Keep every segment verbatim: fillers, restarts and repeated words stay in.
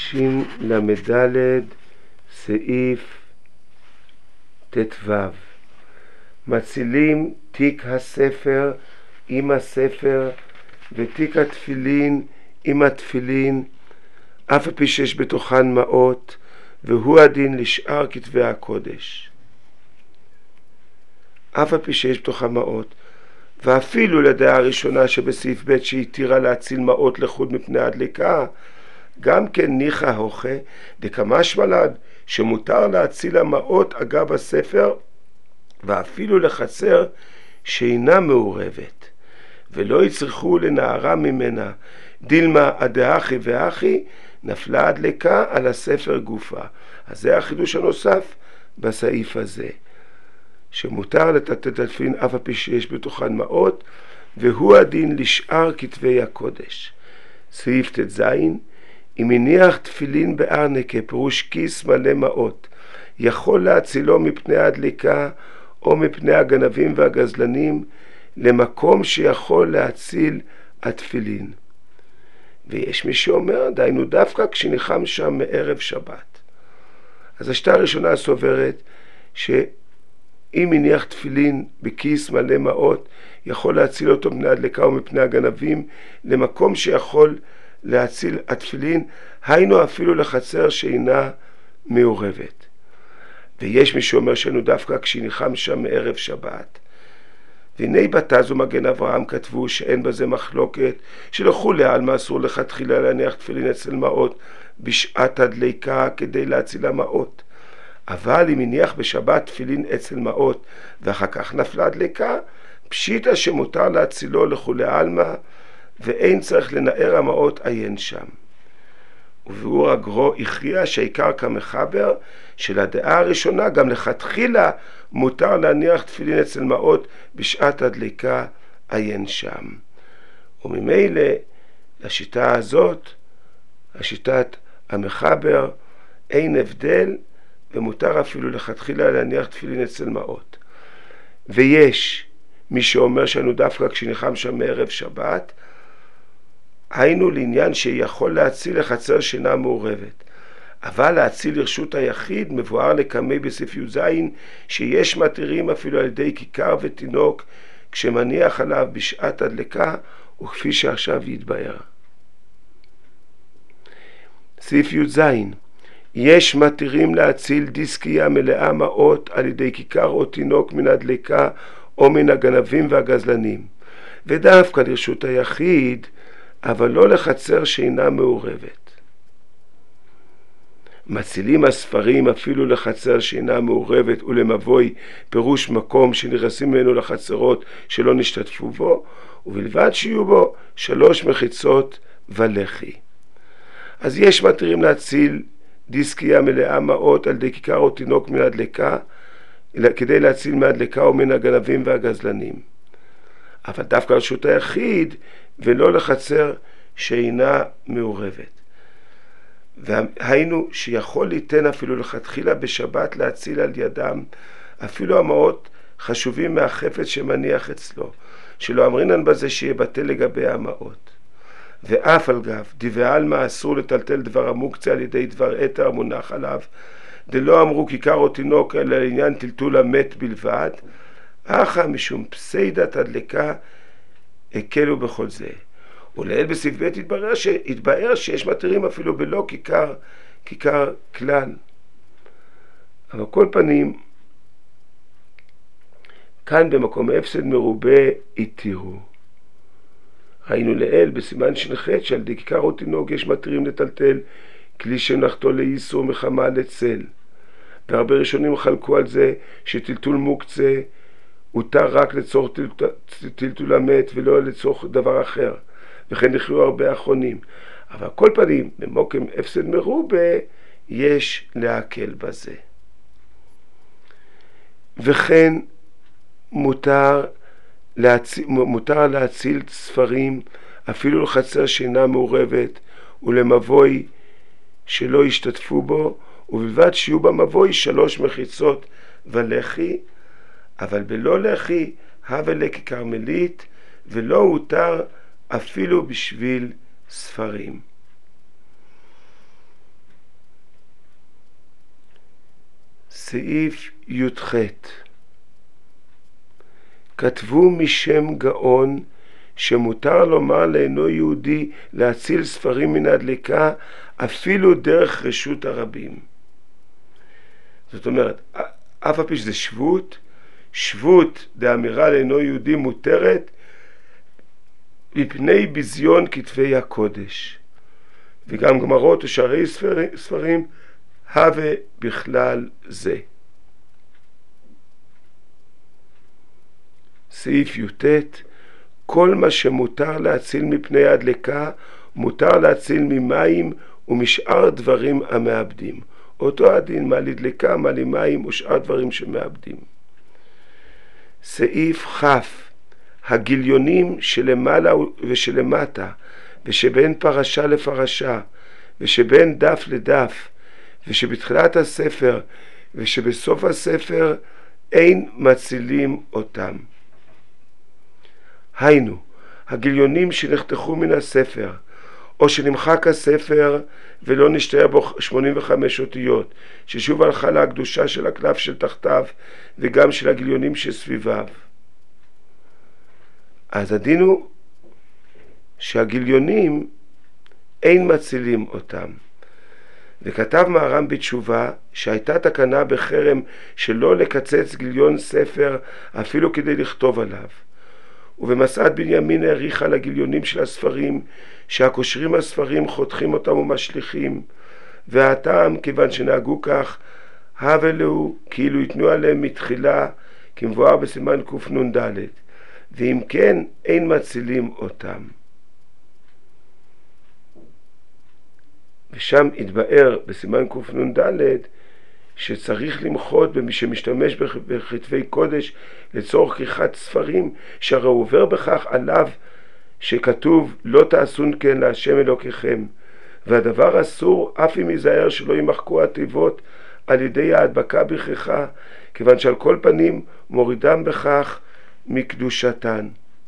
תשל"ד סעיף ט"ו. מצילים תיק הספר עם הספר ותיק התפילין עם התפילין, אף על פי שיש בתוכן מעות, והוא הדין לשאר כתבי הקודש. אף על פי שיש בתוכן מעות, ואפילו לדעה הראשונה שבסעיף ב' שהתירה להציל מעות לחוד מפני הדלקה, גם כן ניחא הוכה דקמשמע לן שמותר להציל המעות אגב הספר ואפילו לחצר שאינה מעורבת, ולא יצרכו לנערה ממנה, דילמה הדאחי ואחי נפלה הדלקה על הספר גופה. אז זה החידוש הנוסף בסעיף הזה, שמותר לתת את התפילין אף על פי שיש בתוכן מעות, והוא הדין לשאר כתבי הקודש. סעיף ט"ז. אם הניח תפילין בארנקה, פירוש כיס מלא מעות, יכול להצילו מפני הדלקה או מפני הגנבים והגזלנים למקום שיכול להציל התפילין. ויש מי שאומר, דיינו דווקא כשניחם שם מערב שבת. אז השיטה הראשונה סוברת שאם הניח תפילין בכיס מלא מעות, יכול להציל אותו מפני הדלקה או מפני הגנבים למקום שיכול להציל התפילין, היינו אפילו לחצר שאינה מעורבת. ויש מי שאומר שאנו דווקא כשניחם שם מערב שבת. והנה בתז ומגן אברהם כתבו שאין בזה מחלוקת, שלכולי עלמא אסור לכתחילה להניח תפילין אצל מעות בשעת הדלקה כדי להציל המעות. אבל אם הניח בשבת תפילין אצל מעות ואחר כך נפלה הדלקה, פשיטא שמותר להצילו לכולי עלמא, ואין צריך לנער המעות עיין שם. וביאור הגרו הכריע שהעיקר כמחבר של הדעה הראשונה, גם לכתחילה מותר להניח תפילין אצל מעות בשעת הדלקה עיין שם. וממילא לשיטה הזאת, השיטת המחבר, אין הבדל ומותר אפילו לכתחילה להניח תפילין אצל מעות. ויש מי שאומר שאנו דווקא כשניחם שם מערב שבת, היינו לעניין שיכול להציל לחצר שאינה מעורבת. אבל להציל לרשות היחיד מבואר לקמי בסעיף י"ז שיש מתירים אפילו על ידי כיכר ותינוק כשמניח עליו בשעת הדלקה, וכפי שעכשיו יתבאר. סעיף י"ז. יש מתירים להציל דיסקיה מלאה מעות על ידי כיכר או תינוק מן הדלקה או מן הגנבים והגזלנים, ודווקא לרשות היחיד, אבל לא לחצר שאינה מעורבת. מצילים הספרים אפילו לחצר שאינה מעורבת ולמבוי, פירוש מקום שנכנסים ממנו לחצרות שלא נשתתפו בו, ובלבד שיהיו בו שלוש מחיצות ולחי. אז יש מתירים להציל דיסקיה מלאה מעות על ידי כיכר או תינוק מן הדלקה, כדי להציל מהדלקה או מן הגנבים והגזלנים. אבל דווקא לרשות היחיד ולא לחצר שאינה מעורבת. והיינו שיכול ליתן אפילו לכתחילה בשבת להציל על ידם אפילו המעות חשובים מהחפץ שמניח אצלו, שלא אמרינן בזה שיהיה בטל לגבי המעות. ואף על גב דברי עלמא אסור לטלטל דבר המוקצה על ידי דבר אתר המונח עליו, דלא אמרו כיכר או תינוק אלא לעניין טלטול המת בלבד, אחא משום פסיידת הדלקה הקלו בכל זה. ולעיל בסעיף ב' התברר, ש... התברר שיש מתירים אפילו בלא כיכר, כיכר כלל. אבל כל פנים, כאן במקום הפסד מרובה התירו. ראינו לעיל בסימן שנחת שעל ידי כיכר או תינוק יש מתירים לטלטל כלי שמלאכתו לאיסור מחמה לצל. והרבה ראשונים חלקו על זה שטלטול מוקצה הותר רק לצורך טלטול המת ולא לצורך דבר אחר, וכן נכלו הרבה אחרונים. אבל כל פנים במוקם הפסד מרובה יש להקל בזה. וכן מותר להציל, מותר להציל ספרים אפילו לחצר שאינה מעורבת ולמבוי שלא ישתתפו בו, ובלבד שיהיו במבוי שלוש מחיצות ולחי, אבל בלא לחי הווה לככרמלית, ולא הותר אפילו בשביל ספרים. סעיף י"ח. כתבו משם גאון שמותר לומר לאינו יהודי להציל ספרים מן הדלקה אפילו דרך רשות הרבים. זאת אומרת, אף על פי שזה שבות, שבות דאמירה לאינו יהודי מותרת מפני ביזיון כתבי הקודש, וגם גמרות ושערי ספרים, ספרים הווה בכלל זה. סעיף י"ט. כל מה שמותר להציל מפני הדלקה מותר להציל ממים ומשאר דברים המאבדים. אותו הדין, מה לדלקה, מה למים ושאר דברים שמאבדים. סעיף כ'. הגיליונים שלמעלה ושלמטה ושבין פרשה לפרשה ושבין דף לדף ושבתחילת הספר ושבסוף הספר אין מצילים אותם. היינו, הגיליונים שנחתכו מן הספר או שנמחק הספר ולא נשתהה בו שמונים וחמש אותיות, ששוב הלכה לה הקדושה של הקלף של תחתיו וגם של הגיליונים שסביביו. אז הדין הוא שהגיליונים אין מצילים אותם. וכתב מהר"ם בתשובה שהייתה תקנה בחרם שלא לקצץ גיליון ספר אפילו כדי לכתוב עליו. ובמסעד בנימין העריכה לגיליונים של הספרים שהקושרים הספרים חותכים אותם ומשליכים, והטעם כיוון שנהגו כך הווה לו כאילו יתנו עליהם מתחילה כמבואר בסימן קנ"ד, ואם כן אין מצילים אותם. ושם התבאר בסימן קנ"ד שצריך למחות במי שמשתמש בכתבי קודש לצורך כריכת ספרים, שהרי עובר בכך עליו שכתוב לא תעשון כן להשם אלוקיכם, והדבר אסור אף אם ייזהר שלא ימחקו התיבות על ידי ההדבקה בכריכה, כיוון שעל כל פנים מורידם בכך מקדושתן.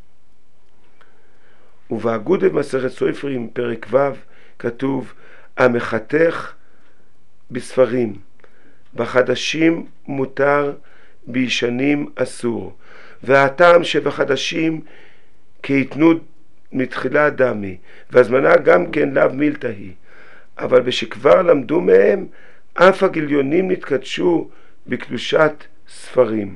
ובאגודה במסכת סופרים פרק ו' כתוב המחתך בספרים בחדשים מותר, בישנים אסור. והטעם שבחדשים כי יתנו מתחילה דמי, והזמנה גם כן לאו מילתא היא, אבל בשכבר למדו מהם אף הגיליונים נתקדשו בקדושת ספרים.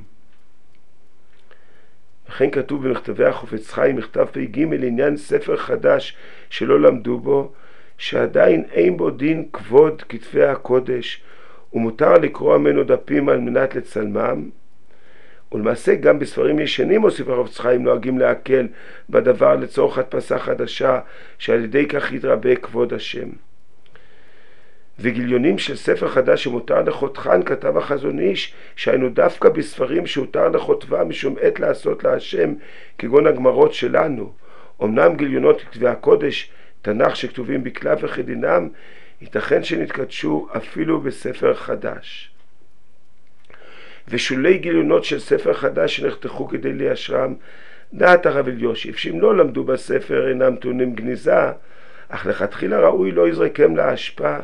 וכן כתוב במכתבי החפץ חיים מכתב פ"ג לעניין ספר חדש שלא למדו בו, שעדיין אין בו דין כבוד כתבי הקודש ומותר לקרוא ממנו דפים על מנת לצלמם. ולמעשה גם בספרים ישנים מוסיף החפץ חיים נוהגים להקל בדבר לצורך הדפסה חדשה, שעל ידי כך יתרבה כבוד השם. וגיליונים של ספר חדש שמותר לחותכן כתב החזון איש שהיינו דווקא בספרים שהותר לחוטבה משום עת לעשות להשם, כגון הגמרות שלנו. אמנם גיליונות כתבי הקודש תנ"ך שכתובים בכתב וכדינם ייתכן שנתקדשו אפילו בספר חדש. ושולי גיליונות של ספר חדש שנחתכו כדי ליישרם, דעת הרב אלישיב שאם לא למדו בספר אינם טעונים גניזה, אך לכתחילה ראוי לא יזרקם להשפעה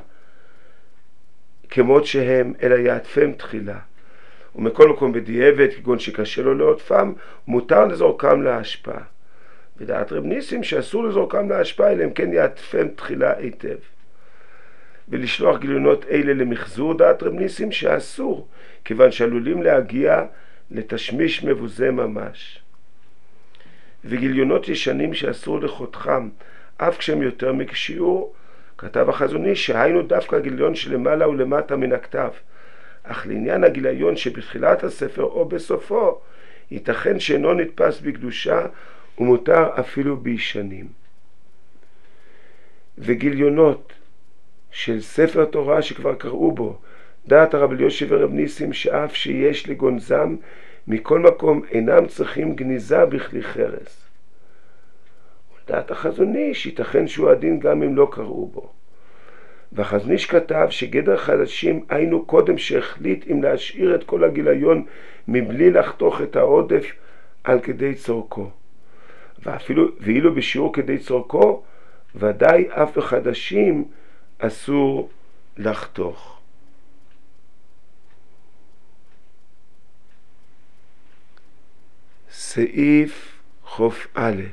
כמות שהם, אלא יעטפם תחילה. ומכל מקום בדיעבד, כגון שקשה לו לעוטפם, מותר לזורקם להשפעה. ודעת רב ניסים שאסור לזורקם להשפעה, אלא אם כן יעטפם תחילה היטב. ולשלוח גיליונות אלה למחזור, דעת רב ניסים שאסור, כיוון שעלולים להגיע לתשמיש מבוזה ממש. וגיליונות ישנים שאסור לחותכם, אף כשהם יותר מכשיעור, כתב החזון איש שהיינו דווקא גיליון שלמעלה ולמטה מן הכתב, אך לעניין הגיליון שבתחילת הספר או בסופו, ייתכן שאינו נתפס בקדושה ומותר אפילו בישנים. וגיליונות של ספר תורה שכבר קראו בו, דעת הרב אלישיב ורב ניסים שאף שיש לגונזם, מכל מקום אינם צריכים גניזה בכלי חרס. דעת החזון איש ייתכן שהוא הדין גם אם לא קראו בו. והחזון איש כתב שגדר חדשים היינו קודם שהחליט אם להשאיר את כל הגיליון מבלי לחתוך את העודף על כדי צורכו, ואפילו ואילו בשיעור כדי צורכו ודאי אף בחדשים אסור לחתוך. סעיף חוף א',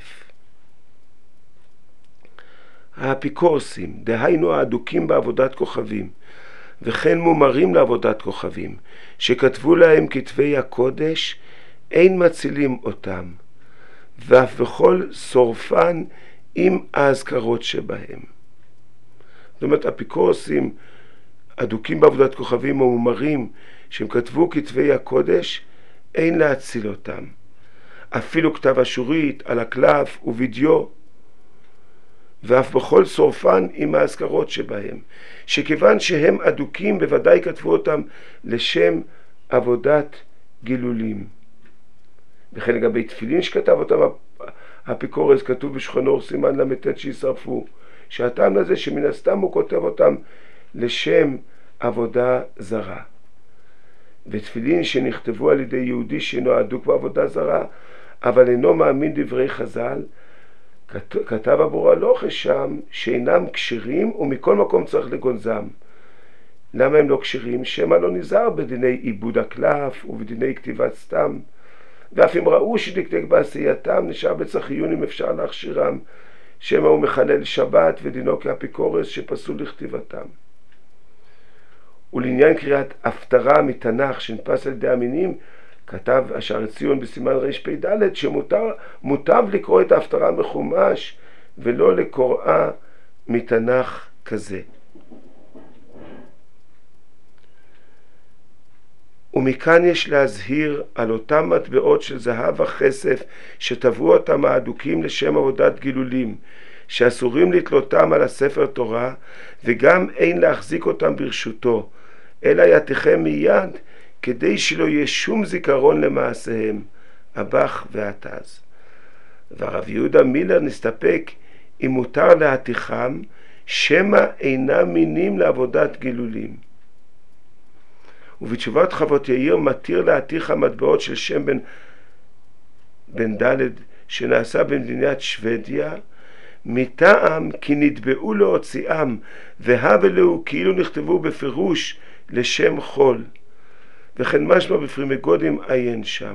האפיקורסים, דהיינו האדוקים בעבודת כוכבים, וכן מומרים לעבודת כוכבים, שכתבו להם כתבי הקודש, אין מצילים אותם, ואף בכל שורפן עם האזכרות שבהם. זאת אומרת, אפיקורסים, אדוקים בעבודת כוכבים או מומרים, שהם כתבו כתבי הקודש, אין להציל אותם. אפילו כתב אשורית, על הקלף ובדיו, ואף בכל שורפן עם האזכרות שבהם, שכיוון שהם אדוקים בוודאי כתבו אותם לשם עבודת גילולים. וכן לגבי תפילין שכתב אותם האפיקורס, כתוב בשכנור סימן למתת שישרפו, שהטעם לזה שמן הסתם הוא כותב אותם לשם עבודה זרה. ותפילין שנכתבו על ידי יהודי שאינו אדוק בעבודה זרה, אבל אינו מאמין דברי חז"ל, כתב אבו הלוכה שם שאינם כשרים ומכל מקום צריך לגונזם. למה הם לא כשרים? שמא לא נזהר בדיני עיבוד הקלף ובדיני כתיבת סתם, ואף אם ראו שדקדק בעשייתם נשאר בצריון אם אפשר להכשירם, שמא הוא מחלל שבת ודינו כאפיקורס שפסול לכתיבתם. ולעניין קריאת הפטרה מתנ"ך שנתפס על ידי המינים, כתב השערי ציון בסימן רפ"ד שמותר מוטב לקרוא את ההפטרה מחומש ולא לקוראה מתנ"ך כזה. ומכאן יש להזהיר על אותם מטבעות של זהב וכסף שטבעו אותם האדוקים לשם עבודת גילולים, שאסורים לתלותם על הספר תורה וגם אין להחזיק אותם ברשותו, אלא יתכם מיד כדי שלא יהיה שום זיכרון למעשיהם, הבח והתז. והרב יהודה מילר נסתפק אם מותר להתיכם, שמא אינם מינים לעבודת גילולים. ובתשובת חוות יאיר מתיר להתיך המטבעות של שם בן, בן דלת שנעשה במדינת שוודיה, מטעם כי נתבעו להוציאם והבלו כאילו נכתבו בפירוש לשם חול, וכן משמע בפרי מגודים עיין שם.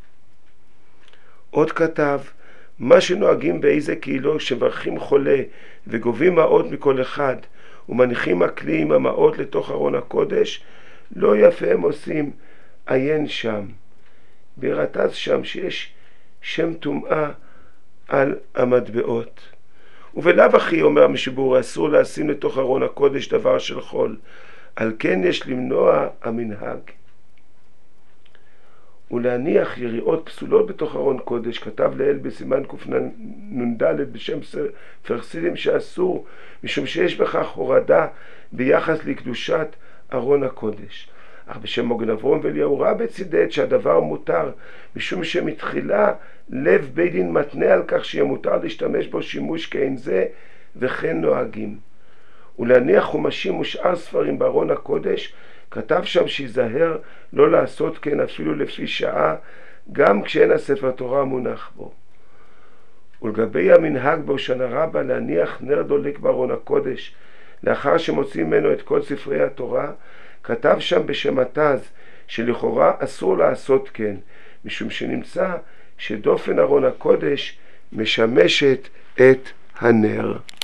עוד כתב, מה שנוהגים באיזה קהילות שמברכים חולה וגובים מעות מכל אחד ומניחים הכלי עם המעות לתוך ארון הקודש, לא יפה הם עושים, עיין שם. ברתז שם שיש שם טומאה על המטבעות. ובלאו הכי אומר המשבור, אסור לשים לתוך ארון הקודש דבר של חול, על כן יש למנוע המנהג. ולהניח יריעות פסולות בתוך ארון קודש, כתב לאל בסימן קנ"ד בשם פרסידים שאסור, משום שיש בכך הורדה ביחס לקדושת ארון הקודש. אך בשם מוגן אברום ואליהו רבה צידד שהדבר מותר, משום שמתחילה לב בית דין מתנה על כך שיהיה מותר להשתמש בו שימוש כאין זה, וכן נוהגים. ולהניח חומשים ושאר ספרים בארון הקודש, כתב שם שיזהר לא לעשות כן אפילו לפי שעה, גם כשאין הספר תורה מונח בו. ולגבי המנהג בהושענא רבה להניח נר דולק בארון הקודש, לאחר שמוצאים ממנו את כל ספרי התורה, כתב שם בשם התז שלכאורה אסור לעשות כן, משום שנמצא שדופן ארון הקודש משמשת את הנר.